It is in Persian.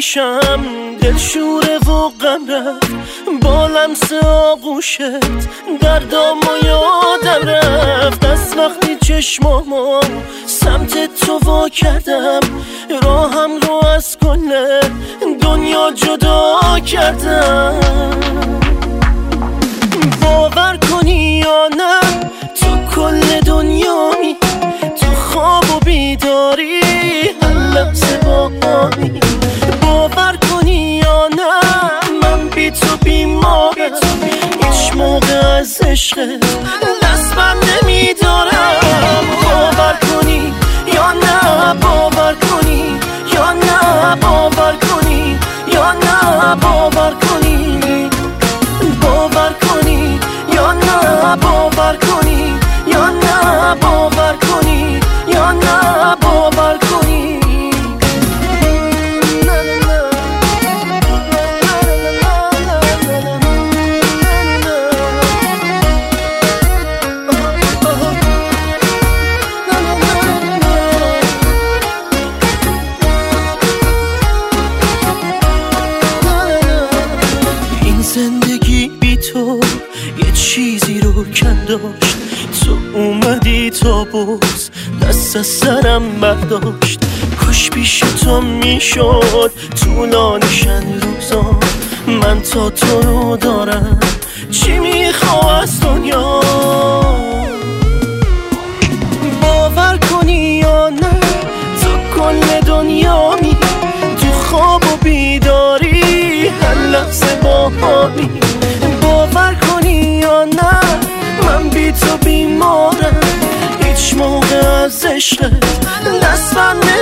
میشم، دلشوره و غم رفت با لمس آغوشت، دردام و یادم رفت از وقتی چشمامو سمت تو وا کردم، راهم رو از کل دنیا جدا کردم. باور کنی یا نه تو کل دنیایی، تو خواب و بیداری هر لحظه با همی. باور کنی یا نه من بی تو بیمارم، هیچ موقع از عشقت دست بر نمیدارم. باور کنی یا نه، باور کنی یا نه، باور کنی یا نه، باور کنی، باور کنی یا نه، باور کنی یا نه، باور کنی یا نه، باور کنی. این زندگی بی تو یه چیزی رو کم داشت، تو اومدی تا باز دست از سرم برداشت. کاش پیش تو میشد طولانیشن روزا، من تا تو رو دارم چی میخوام از دنیا. باور کنی یا نه تو کل دنیا می، تو خواب و بیداری هر لحظه با همی. باور کنی یا نه من بی تو بیمارم، هیچ موقع از عشقت دست بر